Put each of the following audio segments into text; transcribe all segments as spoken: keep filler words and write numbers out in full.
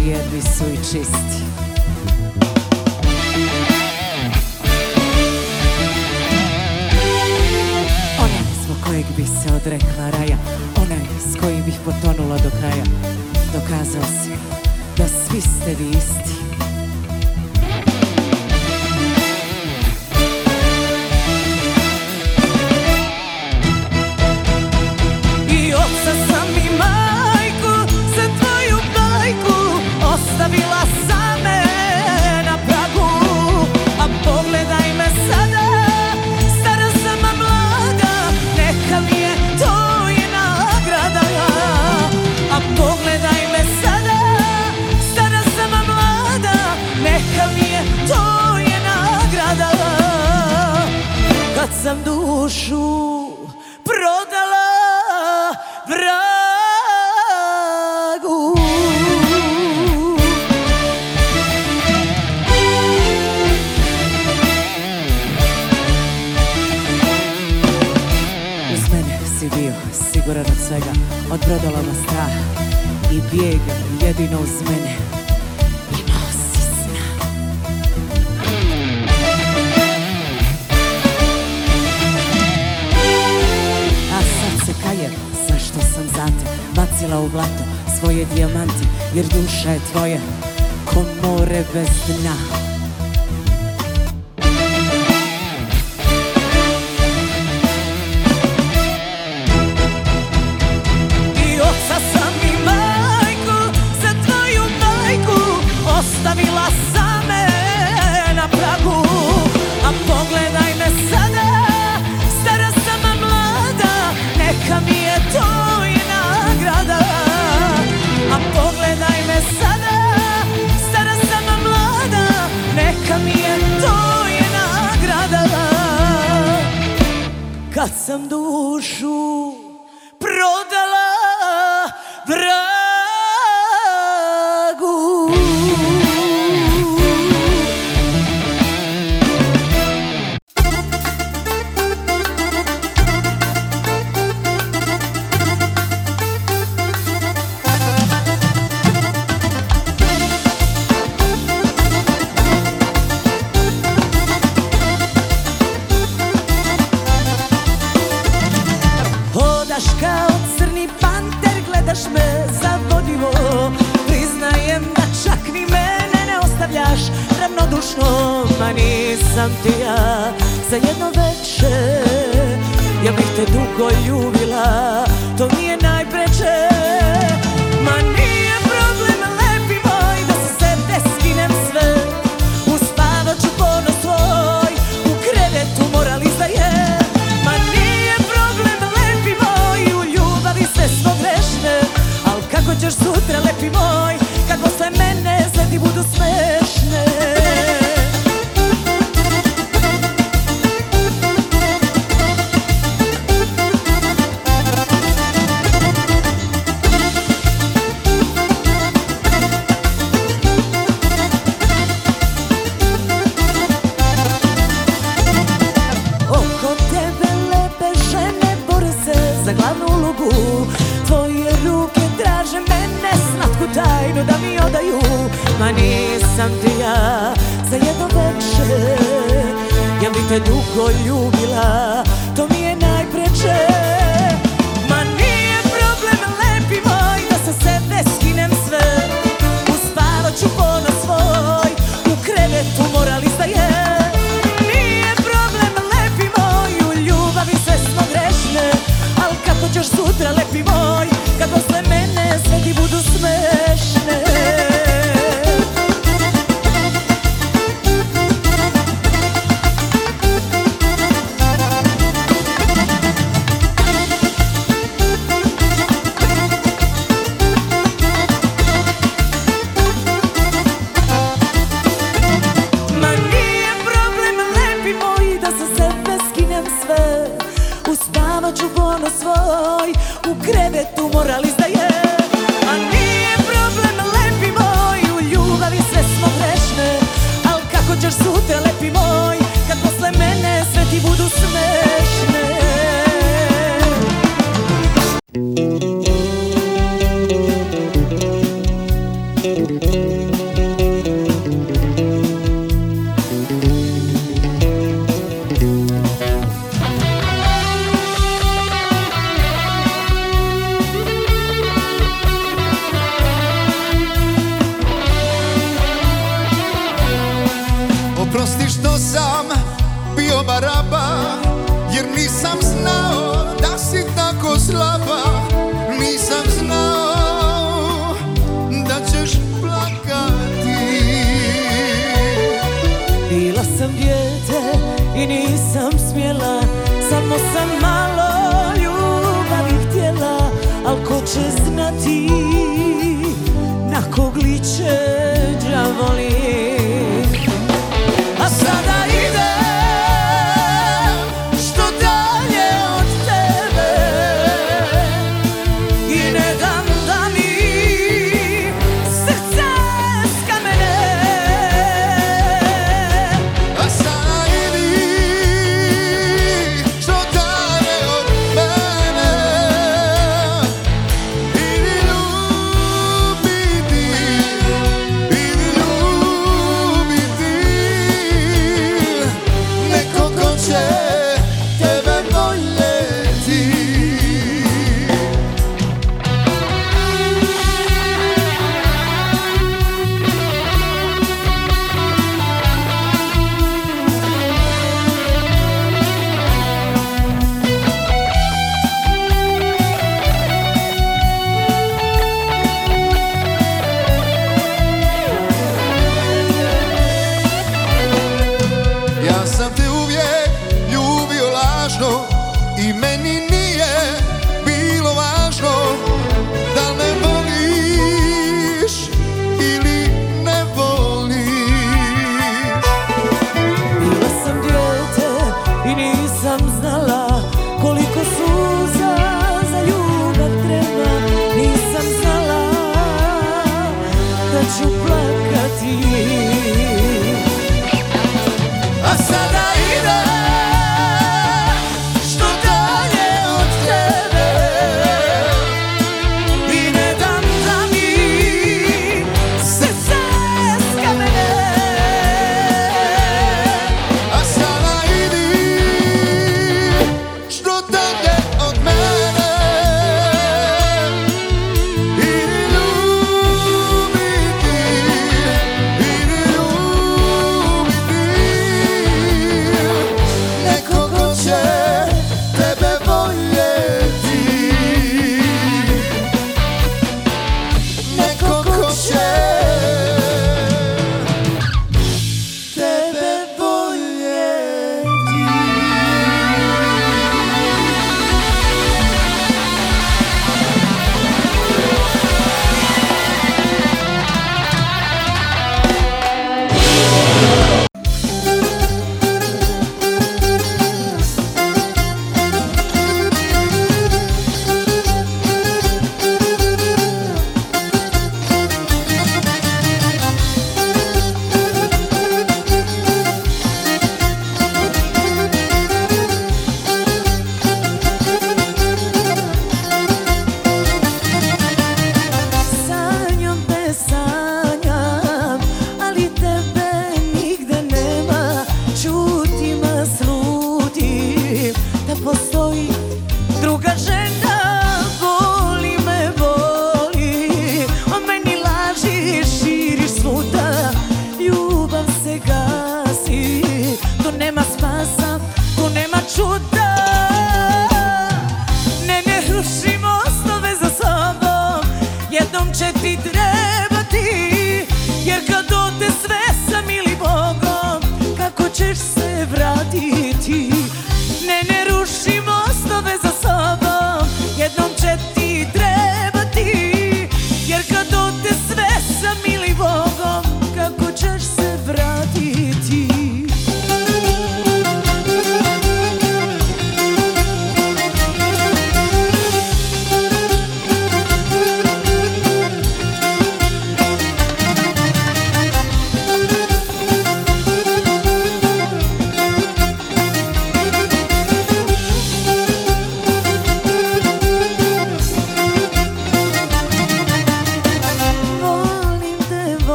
vrijedni su i čisti. Onaj zbog kojeg bi se odrekla raja, onaj s kojim bih potonula do kraja, dokazao si da svi ste vi isti. I oca sam i majku, za tvoju bajku ostavila same na pragu. A pogledaj me sada, stara sam a mlada, neka mi je to je nagrada. A pogledaj me sada, stara sam a mlada, neka mi je to je nagrada. Kad sam dušu prodala vragu. Uz mene si bio siguran od svega, od brodoloma straha i bijega. Jedino uz mene imao si sna. A sad se kajem zašto sam za te bacila u blato svoje dijamante, jer duša je tvoja ko more bez dna. I oca sam i majku, za tvoju bajku ostavila same na pragu. A pogledaj me sada, stara sam a mlada, neka mi je to je nagrada. A pogledaj me sada, stara sam a mlada, neka mi je to je nagrada. Kad sam dušu prodala vragu. Hodaš kao crni panter, gledaš me zavodivo. Priznajem da čak ni mene ne ostavljaš ravnodušno. Ma nisam ti ja za jedno veče, ja bih te dugo ljubila, to mi je najpreče. Ma nije problem lepi moj da sa sebe skinem sve, uspavat ću ponos tvoj, u krevetu moral izdaje. Ma nije problem lepi moj, u ljubavi sve smo grešne, al kako ćeš sutra lepi moj, kad posle mene sve ti budu smešne. Oko tebe lepe žene bore se za glavnu ulogu, tvoje ruke traže mene slatku tajnu da mi odaju. Ma nisam ti ja za jedno veče, ja bih te dugo ljubila, to mi je najpreče. Ma nije problem lepi moj da sa sebe skinem sve, uspavat ću ponos svoj, u krevetu moral izdaje. Nije problem lepi moj, u ljubavi sve smo grešne, al kako ćeš sutra lepi moj, kad posle mene sve ti budu smešne. Ma nije problem lepi moj da sa sebe skinem sve, uspavat ću ponos svoj, u krevetu moral izdaje. A nije problem lepi moj, u ljubavi sve smo grešne, al kako ćeš sutra lepi moj, kad posle mene sve ti budu smešne. Thank you. ti na kog liče đavoli. A sada idem što dalje od tebe i ne dam da mi srce skamene. A sada idi što dalje od mene, idi ljubiti, idi ljubiti neko ko će tebe voljeti. Ja sam te uvijek ljubio lažno i meni nije bilo važno da li me voliš ili ne voliš. Bila sam dijete i nisam znala koliko suza za ljubav treba. Nisam znala da ću plakati. A sada idem što dalje od tebe i ne dam da mi srce skamene. A sada idi što dalje od mene, idi ljubiti, idi ljubiti neko ko će tebe voljeti, neko ko će tebe voljeti. Sanjam te sanjam, ali tebe nigde nema. Čutim, a slutim da postoji druga žena. Boli me, boli, o meni laži širiš svuda. Ljubav se gasi, tu nema spasa, tu nema čuda. Ne, ne ruši mostove za sobom, jednom će ti trebati. Jer kad ode sve sa mili Bogom, kako ćeš se vratiti? Ne, ne ruši mostove za sobom, jednom će ti trebati. Jer kad ode sve sa mili Bogom, kako ćeš se vratiti?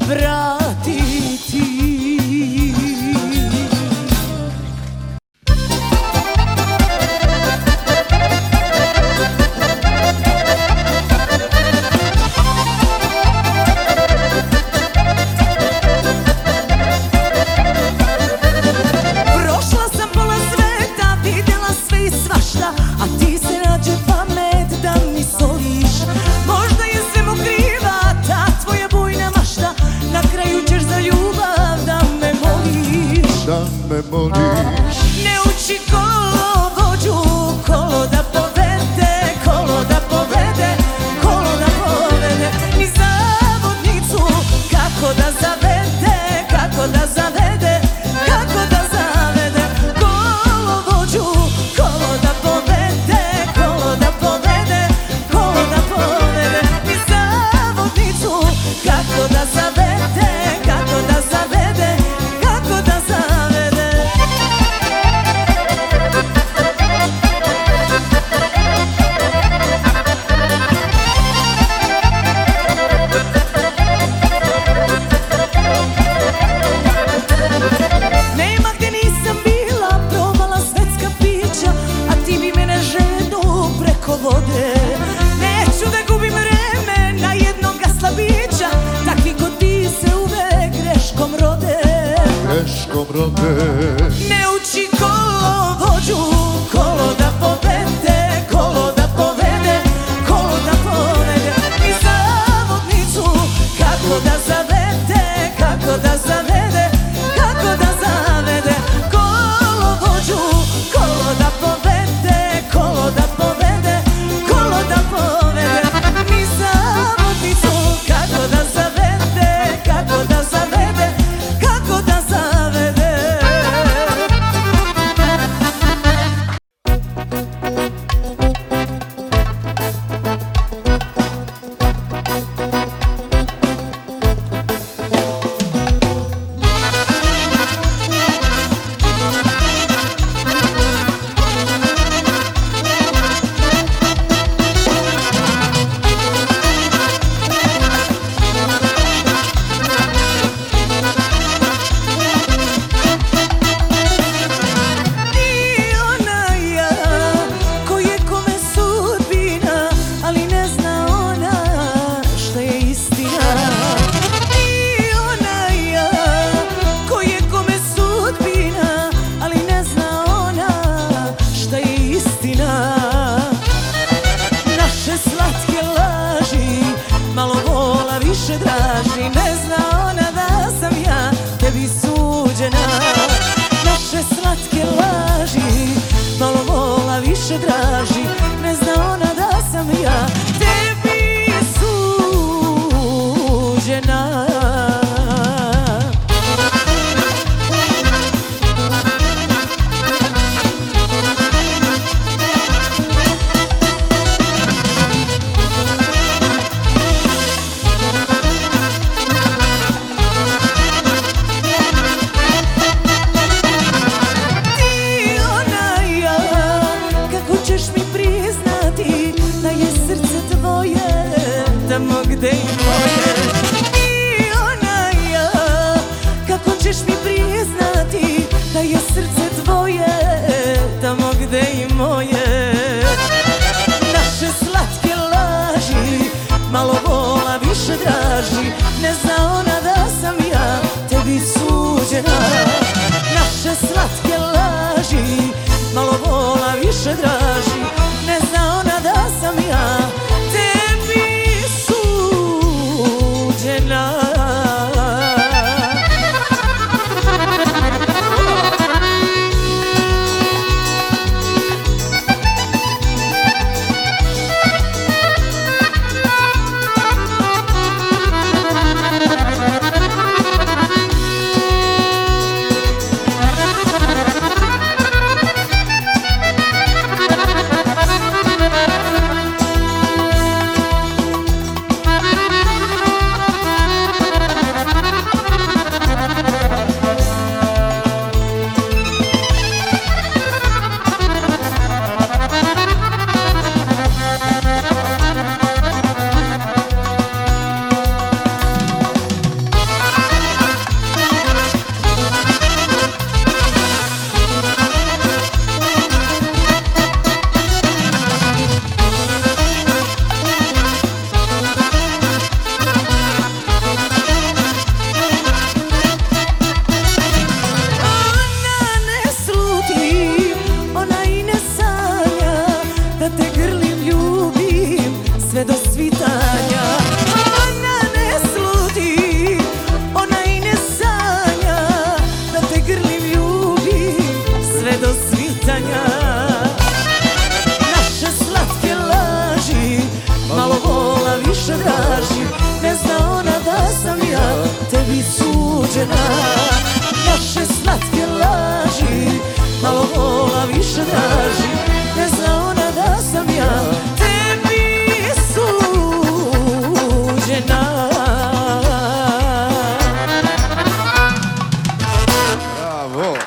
vratiti. Prošla sam pola sveta, vidjela sve i svašta, a ti se nađe pamet da mi soliš. Možda je svemu kriva ta tvoja bujna mašta, na kraju ćeš za ljubav da me moliš. Da me moliš. Ne uči kolovođu, kolo da povede, kolo da povede, kolo da povede, ni zavodnicu kako da zavede, kako da zavede, kako da zavede. Kolovođu, kolo da povede, kolo da povede, kolo da povede, ni zavodnicu kako da zavede, kako da zavede, kako da zavede. Nema gdje nisam bila, probala svetska pića, a ti bi mene ženu preko vode. Neću da gubim vreme na jednoga slabića, takvi ko ti se uvek greškom rode. Greškom rode. Ne uči kolovođu, kolo da povede, kolo da povede, kolo da povede, ni zavodnicu kako da zavede, kako da zavede, kako da zavede. Kolovođu, kolo da povede, kolo da povede, kolo da povede, ni zavodnicu kako da zavede, kako da zavede, kako da zavede. Ti ona ja, ko je kome sudbina, ali ne zna ona šta je istina. Ti ona ja, ko je kome sudbina, ali ne zna ona šta je istina. Naše slatke laži, malo vola više draži, ne zna ona da sam ja tebi suđena. Naše slatke laži, malo vola više draži, ne zna ona da sam ja tebi suđena. Ti ona ja, kako ćeš mi priznati da je srce rođena. Naše slatke laži malo vola više traži. Ne zna ona da sam ja tebi suđena. Bravo!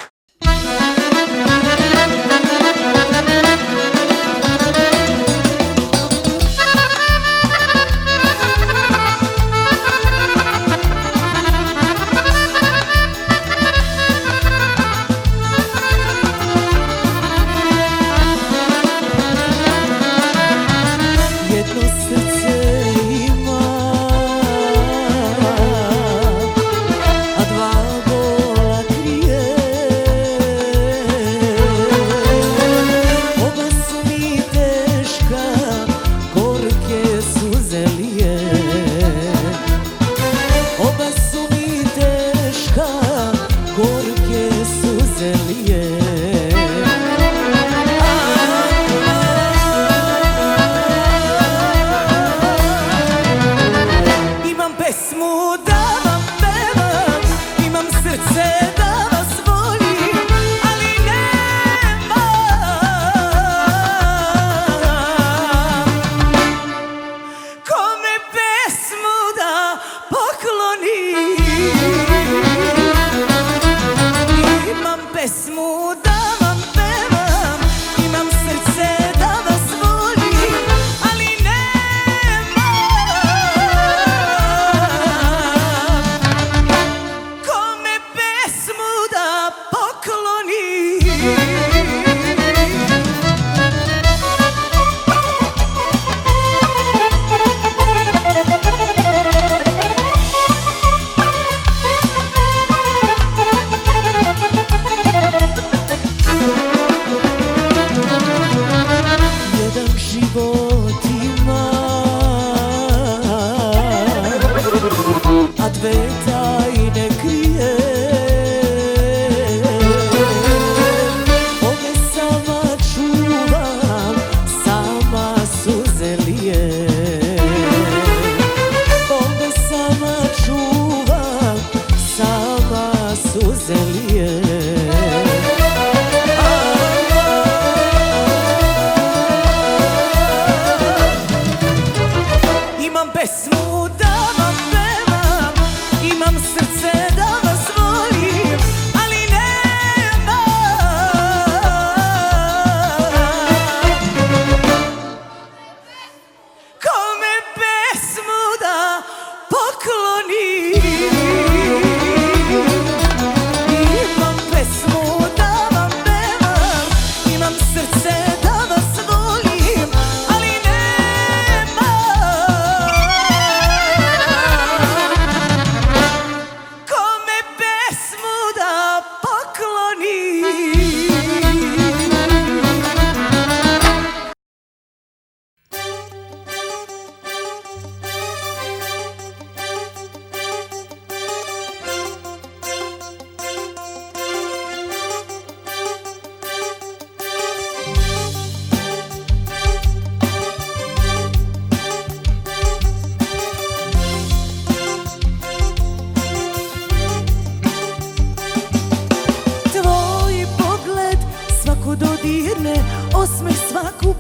Osmeh svaku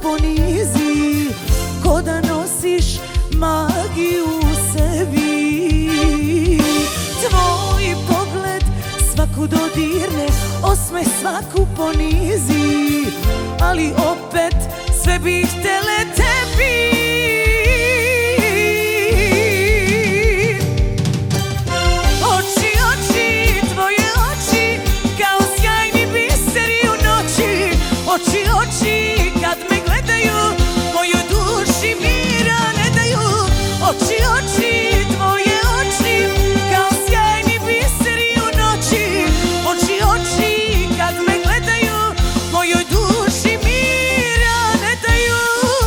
ponizi, ko da nosiš magiju u sebi. Tvoj pogled svaku dodirne, osmeh svaku ponizi, ali opet sve bih htjele tebi. Oči, oči, tvoje oči, kao sjajni biseri u noći. Oči, oči, kad me gledaju, mojoj duši mira ne daju. Oči, oči, tvoje oči, kao sjajni biseri u noći. Oči, oči, kad me gledaju, mojoj duši mira ne daju.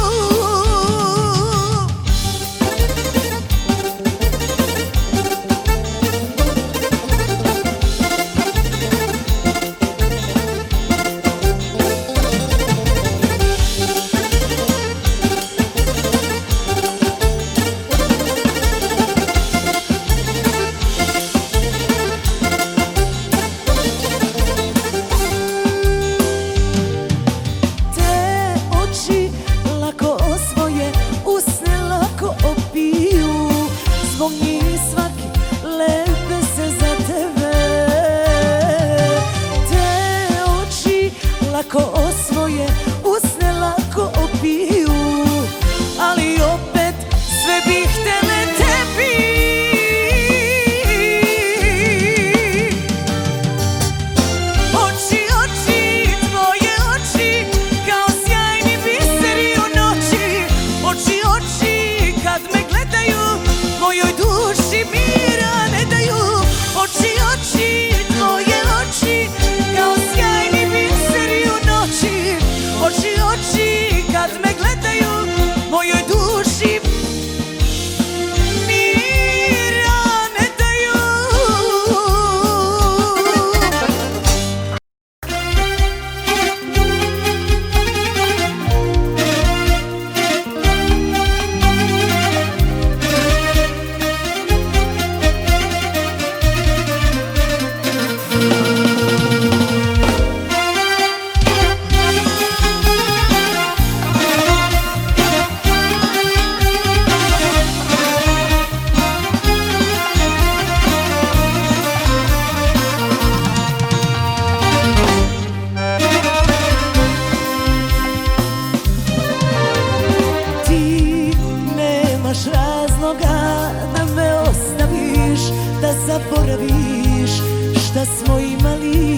zaboraviš šta smo imali.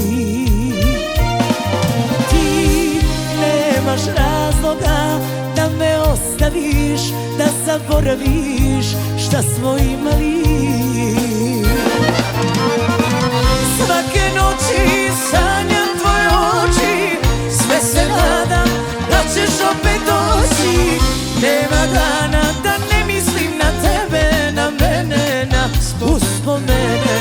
Ti nemaš razloga da me ostaviš, da zaboraviš šta smo imali. Svake noći sanjam tvoje oči, sve se nadam da ćeš opet doći. Nema dana da ne mislim na tebe, na mene, na uspomene.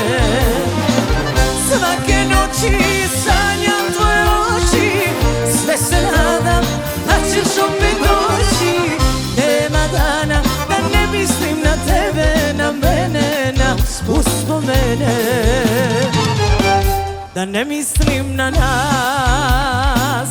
Svake noći sanjam tvoje oči, sve se nadam da ćeš opet doći. Nema dana da ne mislim na tebe, na mene, na uspomene. Da ne mislim na nas.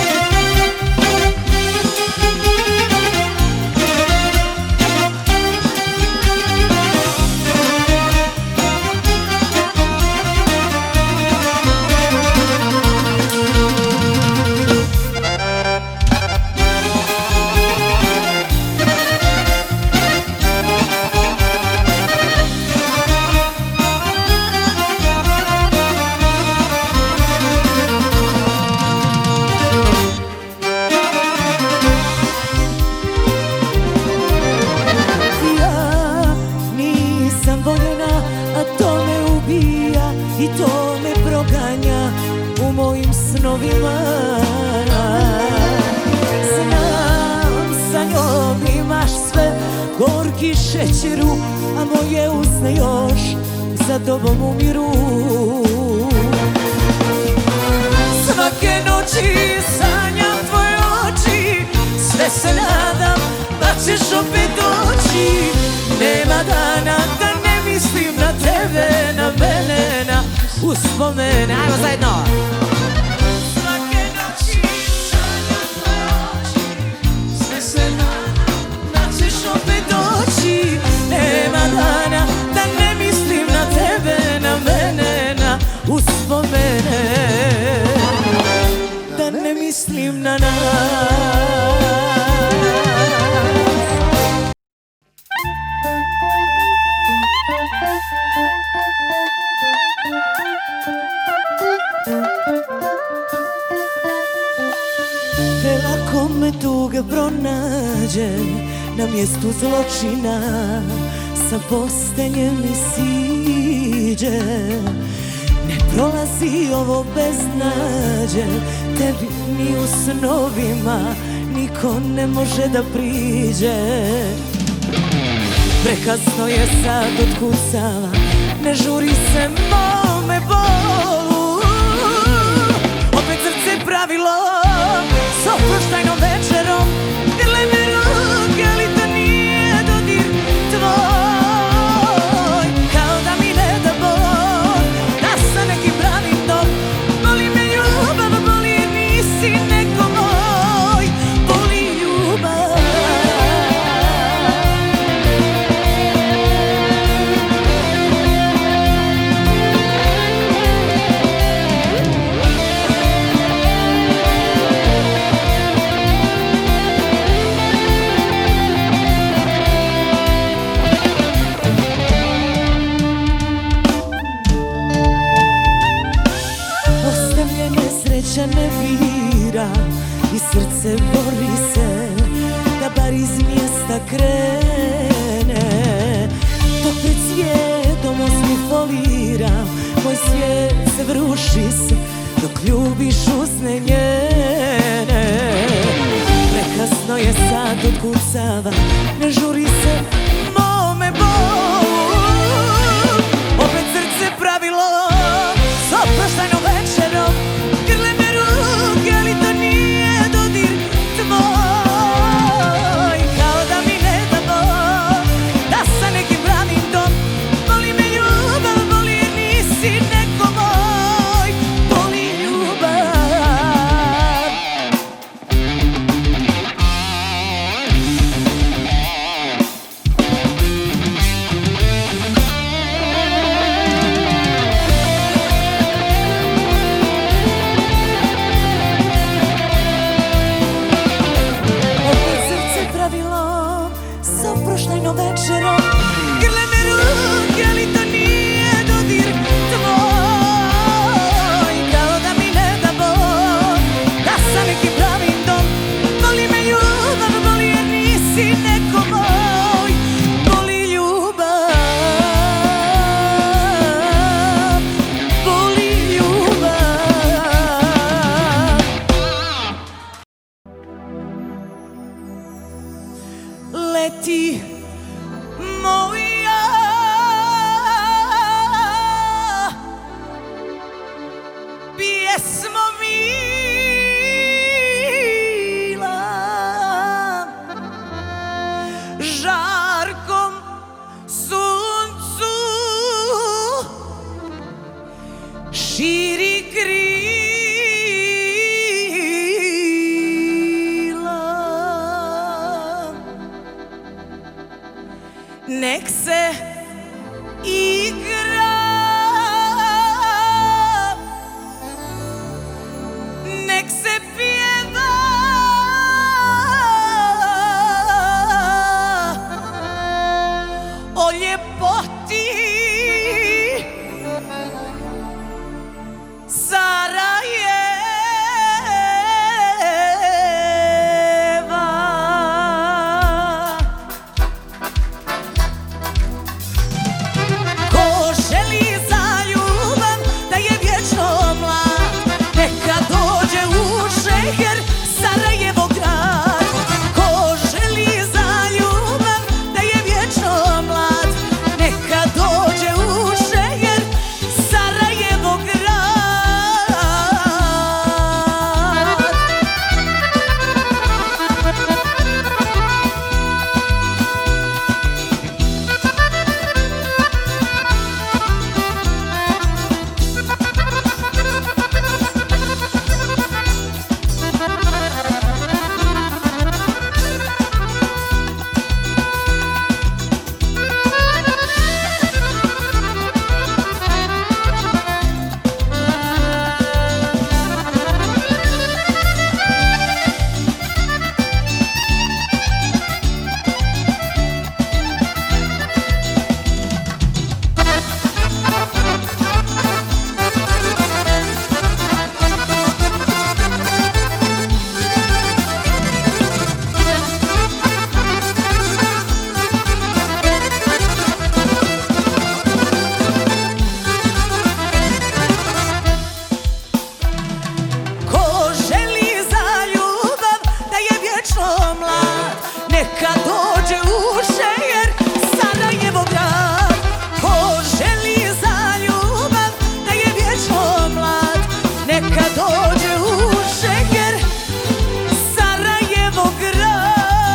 I to me proganja u mojim snovima. Znam, sa njom imaš sve, gorki šećeru, a moje usne još za tobom umiru. Svake noći sanjam tvoje oči, sve se nadam da ćeš opet doći. Nema dana da ne mislim na tebe, na mene, na uspomene. Ajmo zajedno! Svake noći sanjam tvoje oči, sve se nadam da ćeš opet doći. Nema dana da ne mislim na tebe, na mene, na uspomene. Da ne mislim na nas. Ako me tuga pronađe na mjestu zločina, sa postenjem mi siđe. Ne prolazi ovo bez nađe, tebi ni u snovima niko ne može da priđe. Prekasno je sad otkucala, ne žuri se mome bolu. Opet srce pravilo s oproštajnom večerom, grle me ruke, ali to nije dodir tvoj. Kao da mi ne da Bog da sa nekim pravim dom. Boli me ljubav, boli jer nisi neko moj. Boli ljubav. Ne bira i srce bori se da bar iz mjesta krene. Dok pred svijetom osmi folira, moj svijet se vruši se dok ljubiš usne njene. Prekasno je sad otkucava, ne žuri se mome bolu. Opet srce pravilo s oproštajnom večerom, grle me ruke, ali to nije dodir tvoj. Kao da mi ne da Bog da sa nekim pravim dom. Boli me ljubav, boli jer nisi neko moj. Boli ljubav. leti moja, pjesmo mila, žarkom suncu širi krila. Nek se igra, nek se pjeva, o ljepoti Sarajeva. Ko želi za ljubav da je vječno mlad, neka dođe u Šeher, Sarajevo grad. Ko želi za ljubav da je vječno mlad, neka dođe u Šeher, Sarajevo grad. Neka dođe u Šeher, Sarajevo grad. Ko želi za ljubav da je vječno mlad, neka dođe u Šeher, Sarajevo grad.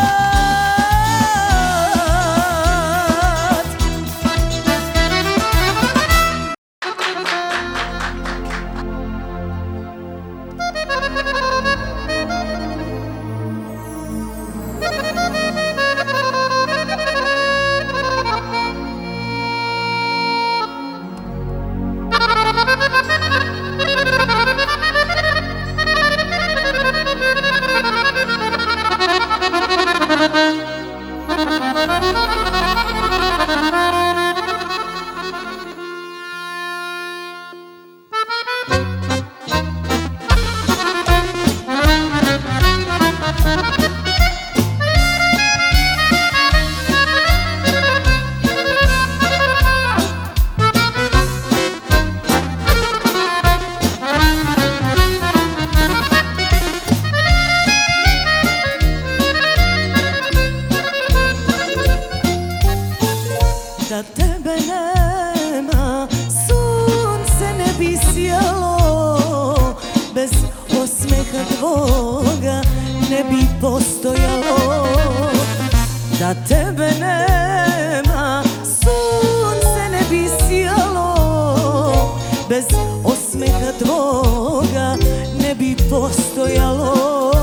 Da tebe nema, sunce ne bi sjelo, bez osmeha tvoga ne bi postojalo. Da tebe nema, sunce ne bi sjelo, bez osmeha tvoga ne bi postojalo.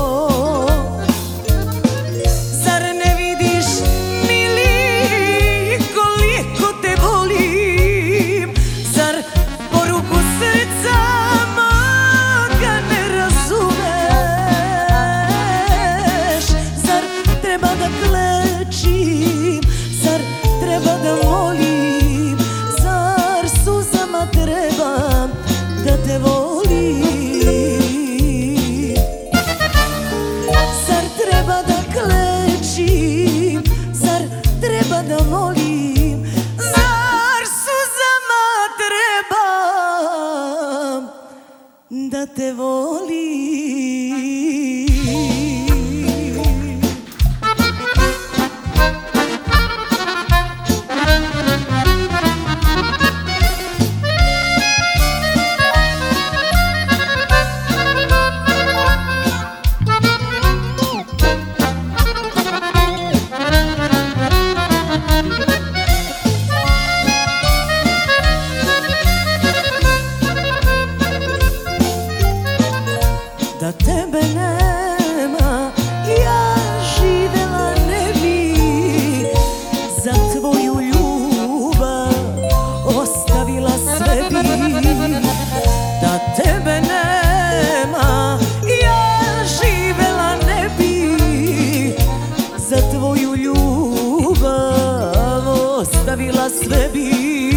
Zar ne vidiš, mili, koliko te volim? Zar poruku srca moga ne razumeš? Zar treba da klečim? Zar treba da molim? Zar suzama trebam da te volim? Zar treba da klečim? Zar treba da molim? Zar suzama trebam da te volim? sve bi.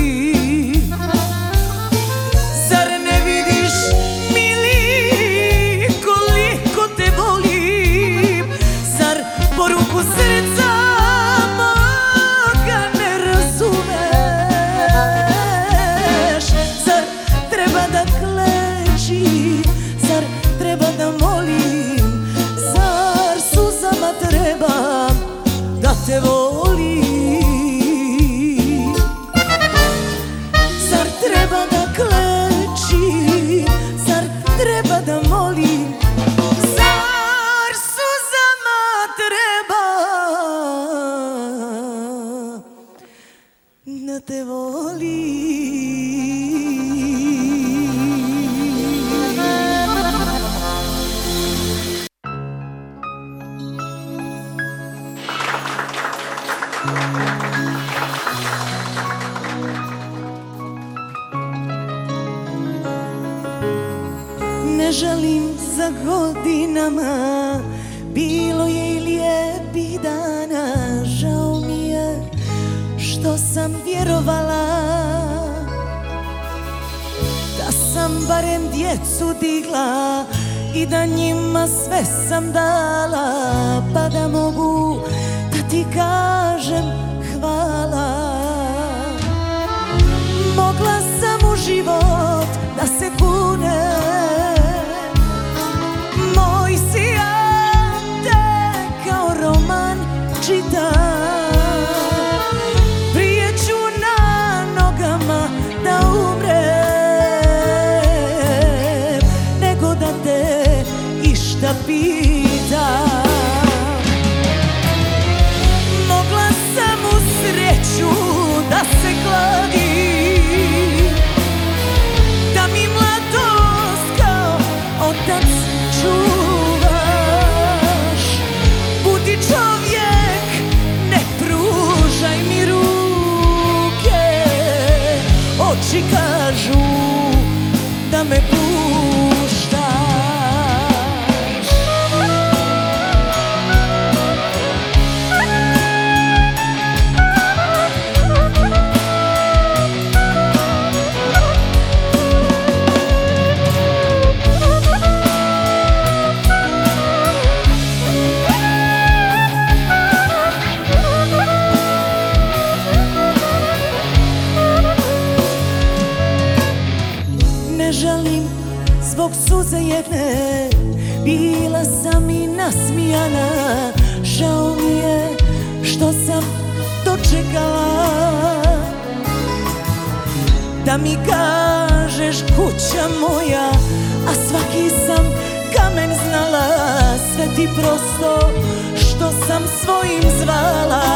Zar ne vidiš, mili, koliko te volim? Zar poruku srca moga ne razumeš? Zar treba da klečim? Zar treba da molim? Zar suzama trebam da te volim? Zar treba da klečim? Zar treba da molim? Zar suzama trebam da te volim? Ne žalim za godinama, bilo je i lijepih dana. Žao mi je što sam vjerovala da sam barem djecu digla i da njima sve sam dala, pa da mogu da ti kažem hvala. Mogla sam u život da se kunem, moj si Ante, kao roman čitam. Prije ću na nogama da umrem, nego da te išta pitam. Mogla sam u sreću da se kladim, da mi mladost kao otac čuvaš. Budi čovjek, ne pružaj mi ruke, oči kažu da me puštaš. Ne žalim zbog suze jedne, bila sam i nasmijana. Žao mi je što sam dočekala da mi kažeš kuća moja, a svaki sam kamen znala. Sve ti prosto što sam svojim zvala.